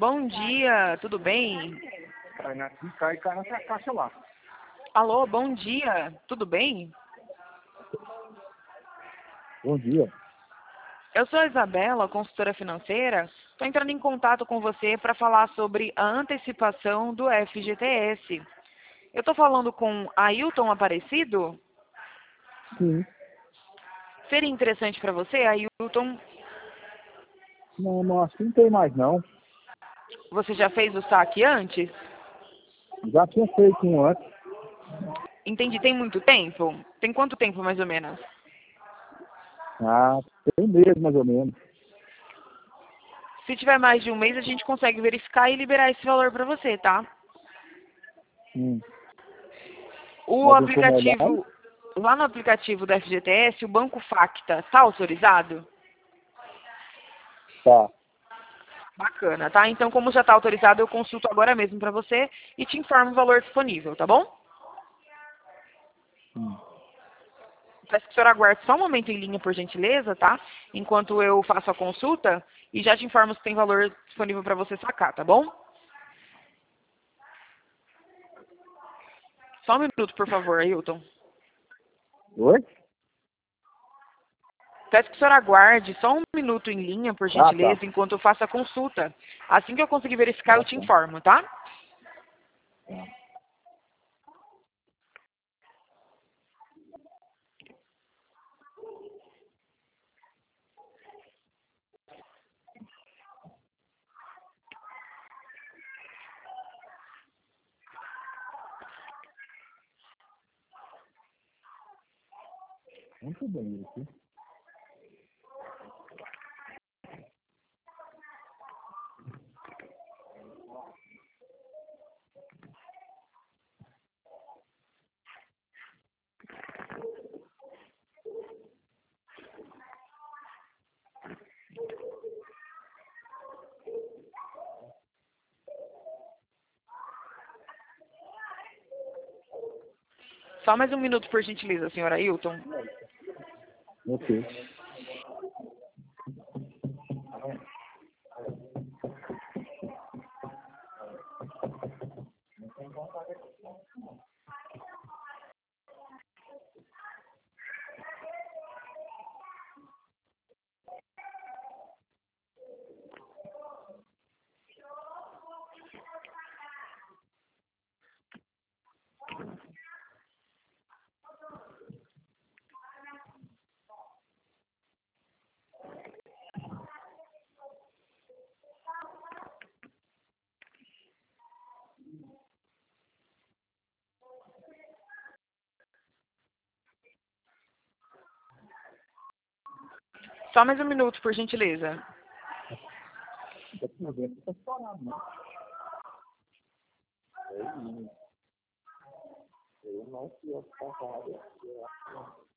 Bom dia, tudo bem? Cai aqui, cai nessa caixa lá. Alô, bom dia, tudo bem? Bom dia. Eu sou a Isabela, consultora financeira. Estou entrando em contato com você para falar sobre a antecipação do FGTS. Eu estou falando com Ailton Aparecido? Sim. Seria interessante para você, Ailton? Não, acho que não tem mais não. Você já fez o saque antes? Já tinha feito um antes. Entendi, tem muito tempo? Tem quanto tempo mais ou menos? Ah, tem mesmo mais ou menos. Se tiver mais de um mês, a gente consegue verificar e liberar esse valor para você, tá? O Mas eu como olhar, aplicativo, lá no aplicativo do FGTS, o Banco Facta está autorizado? tá. Bacana, tá? Então, como já está autorizado, eu consulto agora mesmo para você e te informo o valor disponível, tá bom? Peço que o senhor aguarde só um momento em linha, por gentileza, tá? Enquanto eu faço a consulta e já te informo se tem valor disponível para você sacar, tá bom? Só um minuto, por favor, Ailton. Oi? Peço que o senhor aguarde só um minuto em linha, por Ah, tá. gentileza, enquanto eu faço a consulta. Assim que eu conseguir verificar, eu Ah, te tá. informo, tá? Muito bem aqui. Só mais um minuto, por gentileza, senhora Ailton. Ok. Só mais um minuto, por gentileza. Não vem pra chorar, não. Eu não, eu não, eu